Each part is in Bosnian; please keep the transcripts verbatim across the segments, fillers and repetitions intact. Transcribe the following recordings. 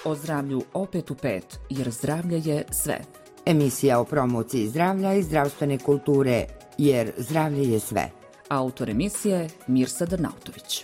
o zdravlju opet u pet, jer zdravlje je sve. Emisija o promociji zdravlja i zdravstvene kulture, jer zdravlje je sve. Autor emisije Mirsa Drnautović.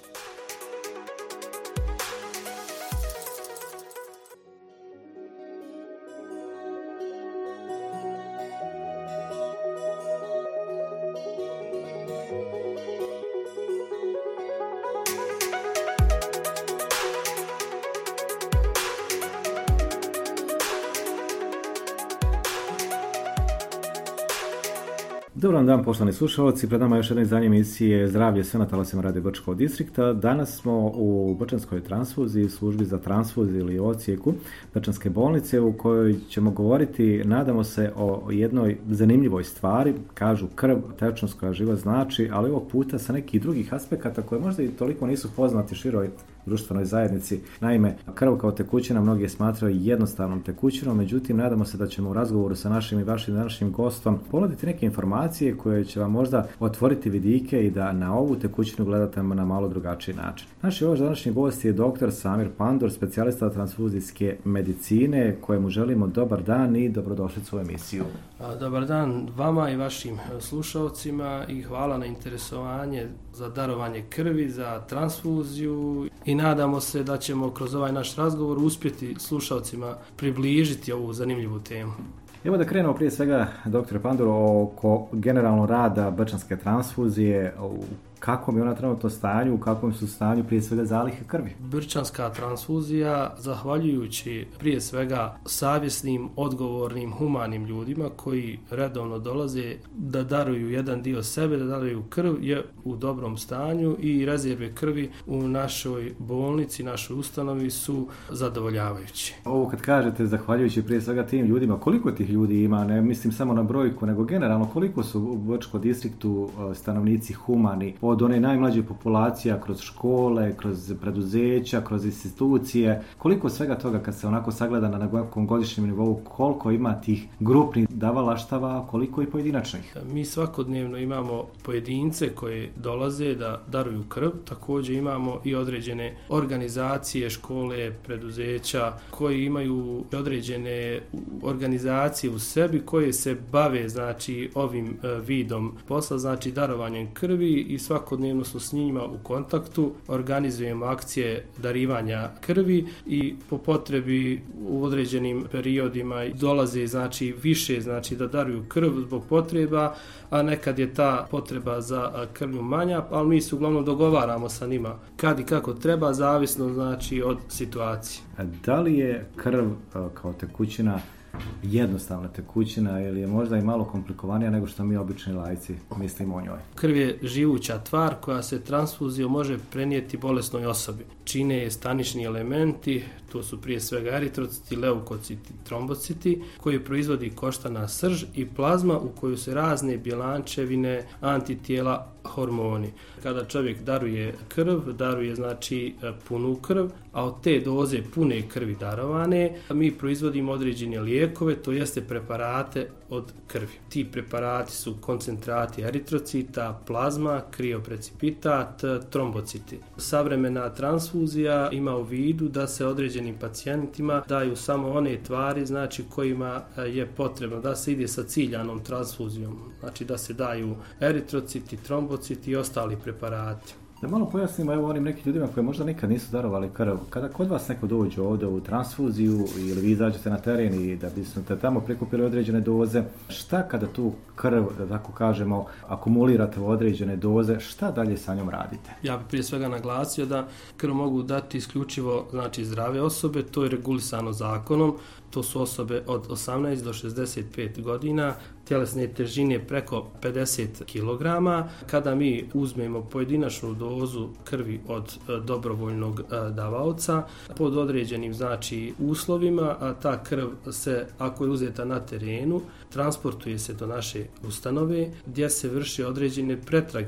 Dobar dan, poštovani slušalci. Pred nama je još jedna izdanje emisije Zdravlje sve na talasima Radio Brčkog distrikta. Danas smo u Brčanskoj transfuziji, službi za transfuziju ili odsjeku Brčanske bolnice, u kojoj ćemo govoriti, nadamo se, o jednoj zanimljivoj stvari. Kažu krv, tečnost koja život znači, ali ovog puta sa nekih drugih aspekata koje možda i toliko nisu poznati široj društvenoj zajednici. Naime, krv kao tekućina mnogi je smatraju jednostavnom tekućinom, međutim, nadamo se da ćemo u razgovoru sa našim i vašim današnjim gostom ponuditi neke informacije koje će vam možda otvoriti vidike i da na ovu tekućinu gledate na malo drugačiji način. Naš ovog današnji gost je doktor Samir Pandor, specijalista transfuzijske medicine, kojemu želimo dobar dan i dobrodošlicu u emisiju. Dobar dan vama i vašim slušalcima i hvala na interesovanje za darovanje krvi, za transfuziju i nadamo se da ćemo kroz ovaj naš razgovor uspjeti slušalcima približiti ovu zanimljivu temu. Evo da krenemo prije svega, doktore Pandor, oko generalno rada Brčanske transfuzije, u kakvom je ona trenutno stanju, u kakvom su stanju prije svega zalihe krvi? Brčanska transfuzija, zahvaljujući prije svega savjesnim, odgovornim, humanim ljudima koji redovno dolaze da daruju jedan dio sebe, da daruju krv, je u dobrom stanju i rezerve krvi u našoj bolnici, našoj ustanovi su zadovoljavajući. Ovo kad kažete zahvaljujući prije svega tim ljudima, koliko tih ljudi ima, ne mislim samo na brojku, nego generalno koliko su u Brčkom distriktu stanovnici humani, od one najmlađe populacija kroz škole, kroz preduzeća, kroz institucije, koliko svega toga kad se onako sagleda na nekom godišnjem nivou, koliko ima tih grupnih davalaštava, koliko i pojedinačnih? Mi svakodnevno imamo pojedince koji dolaze da daruju krv, također imamo i određene organizacije, škole, preduzeća koji imaju određene organizacije u sebi koje se bave znači ovim vidom posla, znači darovanjem krvi i svakodnevno smo s njima u kontaktu, organizujemo akcije darivanja krvi i po potrebi u određenim periodima dolaze znači više znači da daruju krv zbog potreba, a nekad je ta potreba za krvlju manja, ali mi se uglavnom dogovaramo sa njima kad i kako treba, zavisno znači od situacije. A da li je krv kao tekućina jednostavna tekućina ili je možda i malo komplikovanija nego što mi obični laici mislimo o njoj? Krv je živuća tvar koja se transfuzijom može prenijeti bolesnoj osobi. Čine je stanični elementi, to su prije svega eritrociti, leukociti, trombociti, koji proizvodi koštana srž i plazma u koju se razne bjelančevine, antitijela, hormoni. Kada čovjek daruje krv, daruje znači punu krv, a od te doze pune krvi darovane, mi proizvodimo određene lijekove, to jeste preparate od krvi. Ti preparati su koncentrati eritrocita, plazma, krioprecipitat, trombociti. Savremena transfuzija ima u vidu da se određenim pacijentima daju samo one tvari znači kojima je potrebno da se ide sa ciljanom transfuzijom, znači da se daju eritrociti, trombociti i ostali preparati. Da malo pojasnimo evo onim nekim ljudima koji možda nikad nisu darovali krv. Kada kod vas neko dođe ovdje u transfuziju ili vi izađete na teren i da biste tamo prikupili određene doze, šta kada tu krv, da tako kažemo, akumulirate u određene doze, šta dalje sa njom radite? Ja bih prije svega naglasio da krv mogu dati isključivo znači zdrave osobe, to je regulisano zakonom. To su osobe od osamnaest do šezdeset pet godina, tjelesne težine preko pedeset kilograma. Kada mi uzmemo pojedinačnu dozu krvi od dobrovoljnog davaoca pod određenim znači uslovima, a ta krv se, ako je uzeta na terenu, transportuje se do naše ustanove gdje se vrši određene pretrage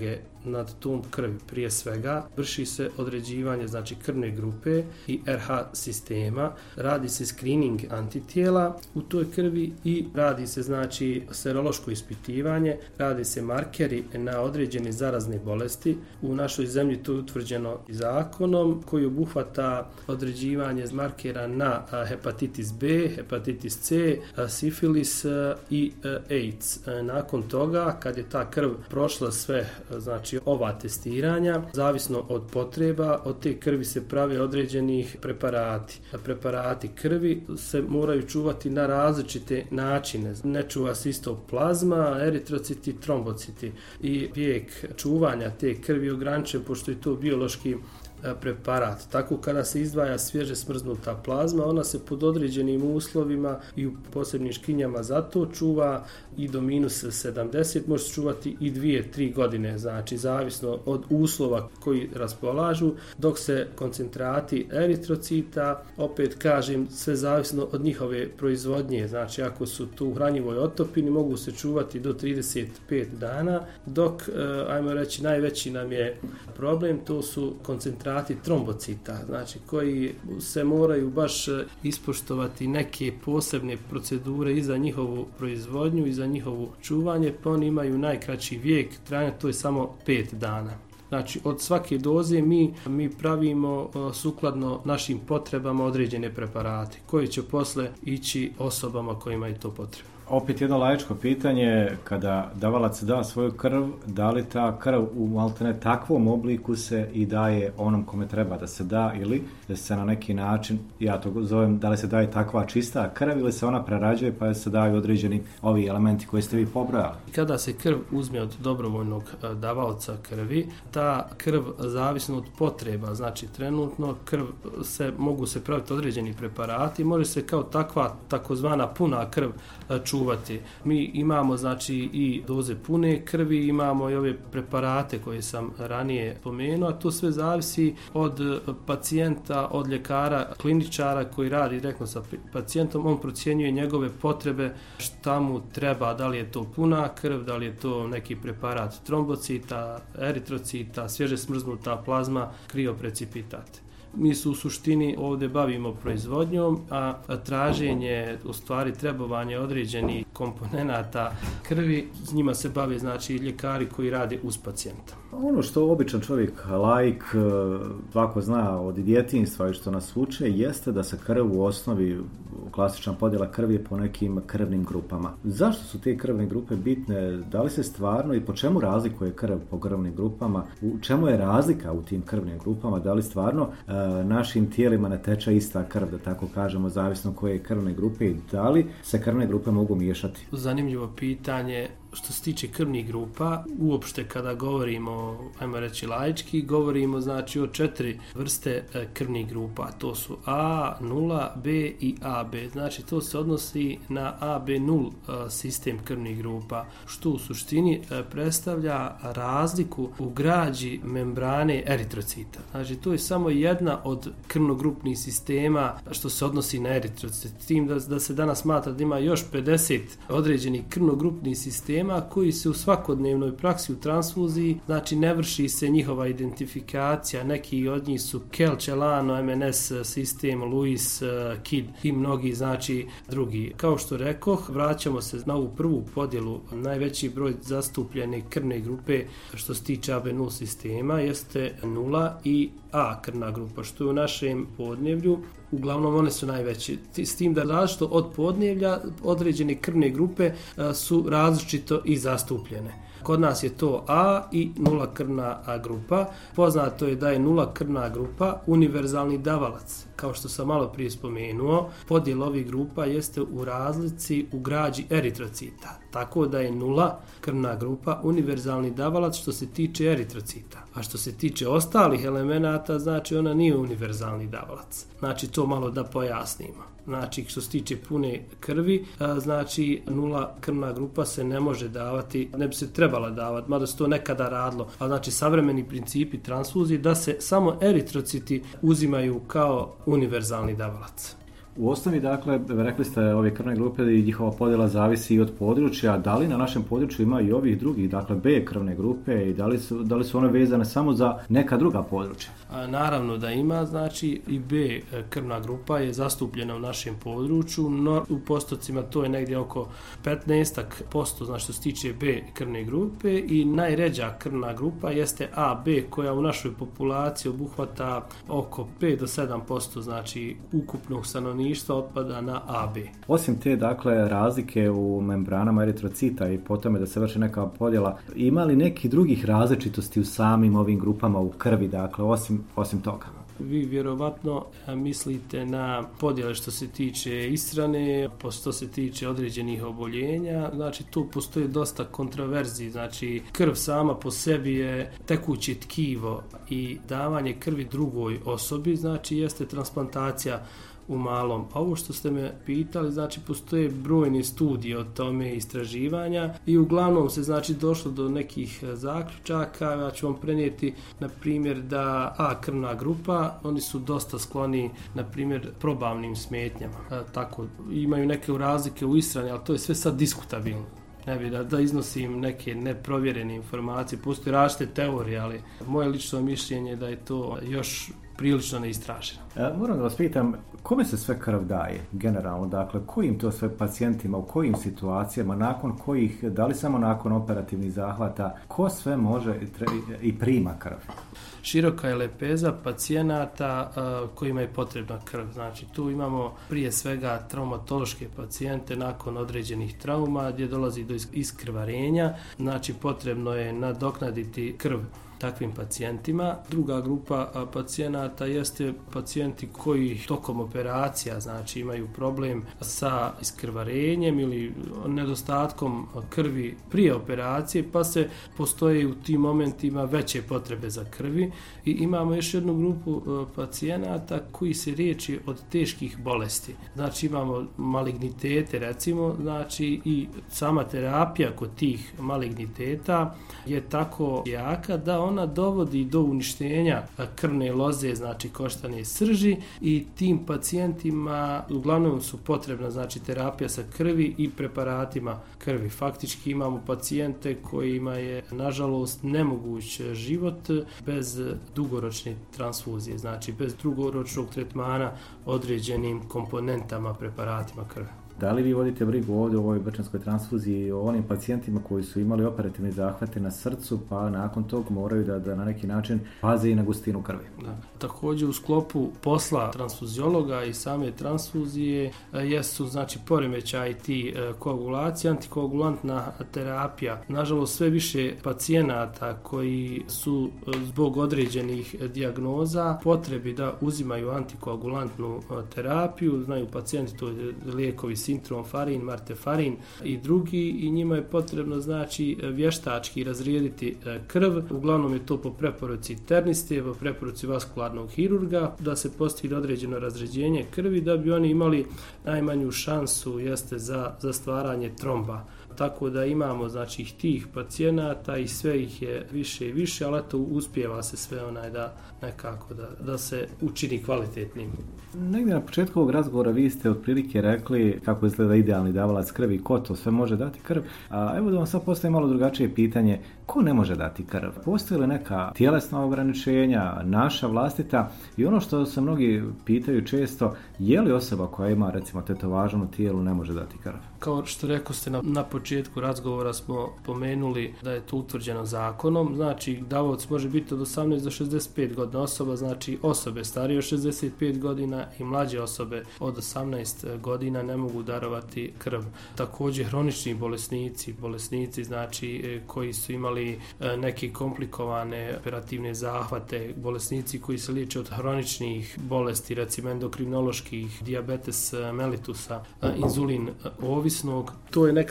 nad tom krvi. Prije svega vrši se određivanje znači krvne grupe i R H sistema, radi se screening antitijela u toj krvi i radi se znači serološko ispitivanje, radi se markeri na određene zarazne bolesti. U našoj zemlji to je utvrđeno zakonom koji obuhvata određivanje markera na hepatitis B, hepatitis C, sifilis i AIDS. Nakon toga, kad je ta krv prošla sve znači ova testiranja, zavisno od potreba, od te krvi se prave određenih preparati. Preparati krvi se moraju čuvati na različite načine. Ne čuva se isto plazma, eritrociti, trombociti. I vijek čuvanja te krvi ograničen, pošto je to biološki preparat. Tako kada se izdvaja svježe smrznuta plazma, ona se pod određenim uslovima i u posebnim škinjama za to čuva i do minus sedamdeset, može se čuvati i dvije, tri godine, znači zavisno od uslova koji raspolažu, dok se koncentrati eritrocita, opet kažem, sve zavisno od njihove proizvodnje, znači ako su tu u hranjivoj otopini, mogu se čuvati do trideset pet dana, dok, ajmo reći, najveći nam je problem, to su koncentrati trombocita, znači koji se moraju baš ispoštovati neke posebne procedure i za njihovu proizvodnju i za njihovo čuvanje, pa oni imaju najkraći vijek trajanja, to je samo pet dana. Znači, od svake doze mi, mi pravimo sukladno našim potrebama određene preparate koji će posle ići osobama kojima je to potrebno. Opet jedno laičko pitanje, kada davalac da svoju krv, da li ta krv u maltene takvom obliku se i daje onom kome treba da se da, ili da se na neki način, ja to zovem, da li se daje takva čista krv ili se ona prerađuje pa se daju određeni ovi elementi koje ste vi pobrojali? Kada se krv uzme od dobrovoljnog davalca krvi, ta krv zavisno od potreba, znači trenutno krv se, mogu se praviti određeni preparati, može se kao takva takozvana puna krv čuvati. Mi imamo znači i doze pune krvi, imamo i ove preparate koje sam ranije pomenuo, a to sve zavisi od pacijenta, od ljekara, kliničara koji radi direktno sa pacijentom, on procjenjuje njegove potrebe, šta mu treba, da li je to puna krv, da li je to neki preparat trombocita, eritrocita, svježe smrznuta plazma, krioprecipitat. Mi se u suštini ovdje bavimo proizvodnjom, a traženje, u stvari trebovanje određenih komponenata krvi, s njima se bave znači ljekari koji rade uz pacijenta. Ono što običan čovjek, laik, ovako zna od djetinjstva i što nas uče, jeste da se krv u osnovi, klasična podjela krvi je po nekim krvnim grupama. Zašto su te krvne grupe bitne? Da li se stvarno i po čemu razlikuje krv po krvnim grupama? U čemu je razlika u tim krvnim grupama? Da li stvarno e, našim tijelima ne teče ista krv, da tako kažemo, zavisno koje krvne grupe i da li se krvne grupe mogu miješati? Zanimljivo pitanje. Što se tiče krvnih grupa, uopšte kada govorimo, ajmo reći laički, govorimo znači o četiri vrste krvnih grupa. To su A, nula, B i A B. Znači to se odnosi na A B nula sistem krvnih grupa, što u suštini predstavlja razliku u građi membrane eritrocita. Znači to je samo jedna od krvnogrupnih sistema što se odnosi na eritrocit. Tim da, da se danas smatra da ima još pedeset određenih krvnogrupnih sistema koji se u svakodnevnoj praksi u transfuziji, znači ne vrši se njihova identifikacija, neki od njih su Kel, Celano, M N S sistem, Lewis, Kidd i mnogi znači drugi. Kao što rekoh, vraćamo se na ovu prvu podjelu, najveći broj zastupljene krvne grupe što se tiče A B nula sistema jeste nula i A krvna grupa, što je u našem podneblju. Uglavnom one su najveće. S tim da različito od podneblja određene krvne grupe su različito i zastupljene. Kod nas je to A i nula krvna grupa. Poznato je da je nula krvna grupa univerzalni davalac. Kao što sam malo prije spomenuo, podjel ovih grupa jeste u razlici u građi eritrocita. Tako da je nula krvna grupa univerzalni davalac što se tiče eritrocita. A što se tiče ostalih elemenata, znači ona nije univerzalni davalac. Znači to malo da pojasnimo. Znači što se tiče pune krvi, znači nula krvna grupa se ne može davati, ne bi se trebala davati, mada se to nekada radilo. A znači savremeni principi transfuzije da se samo eritrociti uzimaju kao univerzalni davalac. U osnovi, dakle, rekli ste ove krvne grupe i njihova podjela zavisi i od područja. Da li na našem području ima i ovih drugih, dakle B krvne grupe i da li su, da li su one vezane samo za neka druga područja? A, naravno da ima, znači i B krvna grupa je zastupljena u našem području, no u postocima to je negdje oko petnaest posto, znači što se tiče B krvne grupe, i najređa krvna grupa jeste A B koja u našoj populaciji obuhvata oko pet do sedam posto, znači ukupnog stanovništva otpada na A B. Osim te, dakle, razlike u membranama eritrocita i po tome da se vrši neka podjela, ima li nekih drugih različitosti u samim ovim grupama u krvi, dakle, osim, osim toga? Vi vjerovatno mislite na podjele što se tiče ishrane, što se tiče određenih oboljenja, znači tu postoji dosta kontroverziji, znači krv sama po sebi je tekuće tkivo i davanje krvi drugoj osobi, znači jeste transplantacija u malom. A ovo što ste me pitali, znači postoje brojne studije o tome, istraživanja, i uglavnom se znači došlo do nekih zaključaka. Ja ću vam prenijeti na primjer da A krvna grupa, oni su dosta skloni na primjer probavnim smetnjama. E, tako imaju neke razlike u ishrani, ali to je sve sad diskutabilno. Ne bi da, da iznosim neke neprovjerene informacije, postoje različite teorije, ali moje lično mišljenje je da je to još prilično neistraženo. E, moram da vas pitam, kome se sve krv daje generalno, dakle kojim to sve pacijentima, u kojim situacijama, nakon kojih, da li samo nakon operativnih zahvata, ko sve može i prima krv? Široka je lepeza pacijenata uh, kojima je potrebna krv. Znači tu imamo prije svega traumatološke pacijente nakon određenih trauma gdje dolazi do iskrvarenja, znači potrebno je nadoknaditi krv takvim pacijentima. Druga grupa pacijenata jeste pacijenti koji tokom operacija znači imaju problem sa iskrvarenjem ili nedostatkom krvi prije operacije, pa se postoje u tim momentima veće potrebe za krvi. I imamo još jednu grupu pacijenata koji se liječi od teških bolesti. Znači imamo malignitete recimo, znači i sama terapija kod tih maligniteta je tako jaka da ona dovodi do uništenja krvne loze, znači koštane srži, i tim pacijentima uglavnom su potrebna znači terapija sa krvi i preparatima krvi. Faktički imamo pacijente kojima je nažalost nemoguć život bez dugoročne transfuzije, znači bez dugoročnog tretmana određenim komponentama, preparatima krvi. Da li vi vodite brigu ovdje u ovoj brčanskoj transfuziji o onim pacijentima koji su imali operativne zahvate na srcu, pa nakon tog moraju da, da na neki način paze i na gustinu krvi? Da. Također u sklopu posla transfuziologa i same transfuzije jesu znači poremećaj ti koagulacije, antikoagulantna terapija. Nažalost sve više pacijenata koji su zbog određenih dijagnoza potrebi da uzimaju antikoagulantnu terapiju, znaju pacijenti to je lijekovi Sintrofarin, Martefarin i drugi, i njima je potrebno znači vještački razrijediti krv. Uglavnom je to po preporuci interniste, po preporuci vaskularnog hirurga, da se postigne određeno razređenje krvi da bi oni imali najmanju šansu jeste za, za stvaranje tromba. Tako da imamo znači tih pacijenata i sve ih je više i više, ali eto uspijeva se sve onaj da nekako da, da se učini kvalitetnim. Negdje na početku ovog razgovora vi ste otprilike rekli kako izgleda idealni davalac krvi, ko to sve može dati krv. A evo da vam sad postoji malo drugačije pitanje, ko ne može dati krv? Postoje li neka tjelesna ograničenja, naša vlastita, i ono što se mnogi pitaju često, je li osoba koja ima recimo tetovažu na tijelu ne može dati krv? Kao što rekao ste na, na početku razgovora smo pomenuli da je to utvrđeno zakonom, znači davalac može biti od osamnaest do šezdeset pet godina osoba, znači osobe starije od šezdeset pet godina i mlađe osobe od osamnaest godina ne mogu darovati krv. Također hronični bolesnici, bolesnici znači koji su imali neke komplikovane operativne zahvate, bolesnici koji se liječe od hroničnih bolesti, recimo endokrinoloških, dijabetes mellitusa, inzulin ovisnog, to je neka grupa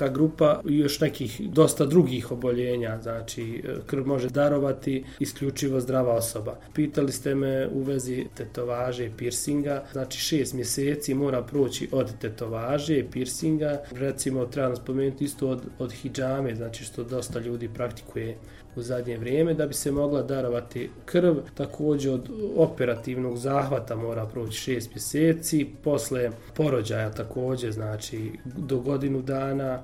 pa i još nekih dosta drugih oboljenja. Znači, krv može darovati isključivo zdrava osoba. Pitali ste me u vezi tetovaže i piercinga. Znači, šest mjeseci mora proći od tetovaže i piercinga. Recimo, treba spomenuti isto od, od hidžame, znači što dosta ljudi praktikuje u zadnje vrijeme, da bi se mogla darovati krv. Također od operativnog zahvata mora proći šest mjeseci, posle porođaja također, znači do godinu dana.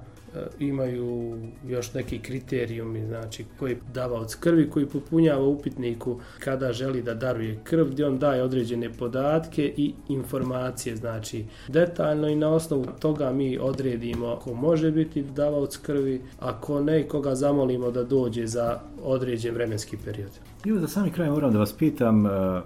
Imaju još neki kriterijumi, znači koji davaoc krvi koji popunjava upitniku kada želi da daruje krv, gdje on daje određene podatke i informacije, znači detaljno, i na osnovu toga mi odredimo ko može biti davaoc krvi, a ko ne, koga zamolimo da dođe za određen vremenski period. I za sami kraj moram da vas pitam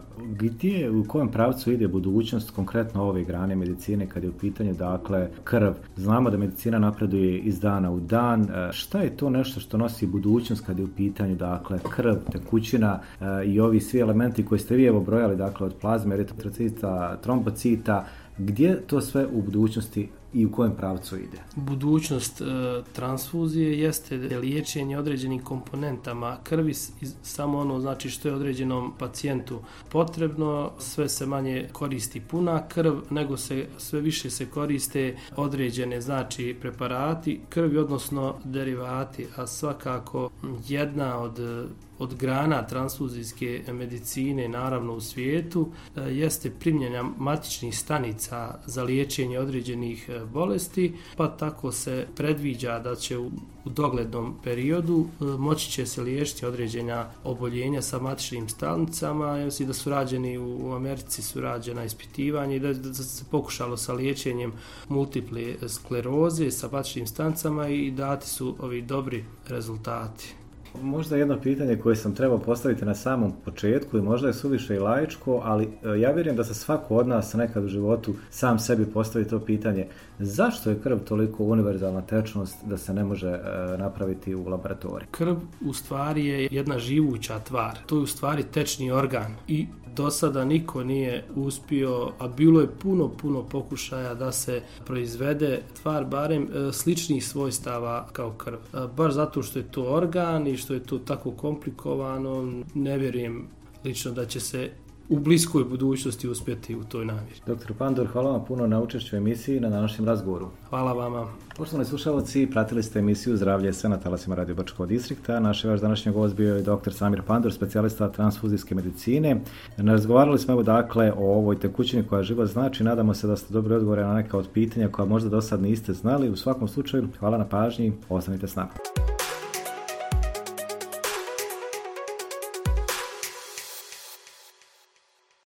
gdje, u kojem pravcu ide budućnost konkretno ove grane medicine kad je u pitanju dakle krv. Znamo da medicina napreduje iz dana u dan. Šta je to nešto što nosi budućnost kad je u pitanju dakle krv, tekućina i ovi svi elementi koji ste vi evo brojali, dakle od plazme, eritrocita, trombocita, gdje to sve u budućnosti i u kojem pravcu ide? Budućnost e, transfuzije jeste liječenje određenim komponentama krvi, samo ono znači što je određenom pacijentu potrebno. Sve se manje koristi puna krv, nego se sve više se koriste određene znači preparati krvi, odnosno derivati, a svakako jedna od od grana transfuzijske medicine naravno u svijetu jeste primjena matičnih stanica za liječenje određenih bolesti, pa tako se predviđa da će u doglednom periodu moći će se liječiti određena oboljenja sa matičnim stanicama. Ja mislim da su rađeni u Americi su rađena ispitivanja i da, da se pokušalo sa liječenjem multiple skleroze sa matičnim stanicama i dati su ovi dobri rezultati. Možda jedno pitanje koje sam trebao postaviti na samom početku i možda je suviše i laičko, ali ja vjerujem da se svako od nas nekad u životu sam sebi postavi to pitanje. Zašto je krv toliko univerzalna tečnost da se ne može napraviti u laboratoriju? Krv u stvari je jedna živuća tvar. To je u stvari tečni organ i do sada niko nije uspio, a bilo je puno, puno pokušaja da se proizvede tvar barem sličnih svojstava kao krv. Baš zato što je to organ i što je to tako komplikovano, ne vjerujem lično da će se u bliskoj budućnosti uspjeti u toj namjeri. Doktor Pandor, hvala vam puno na učešću u emisiji i na današnjem razgovoru. Hvala vama. Poštovani slušalci, pratili ste emisiju Zdravlje je sve na talasima Radio Brčkog distrikta. Naš vaš današnji gost bio je doktor Samir Pandor, specijalista transfuzijske medicine. Razgovarali smo evo dakle o ovoj tekućini koja život znači. Nadamo se da ste dobili odgovore na neka od pitanja koja možda do sad niste znali. U svakom slučaju, hvala na pažnji, ostanite s nama.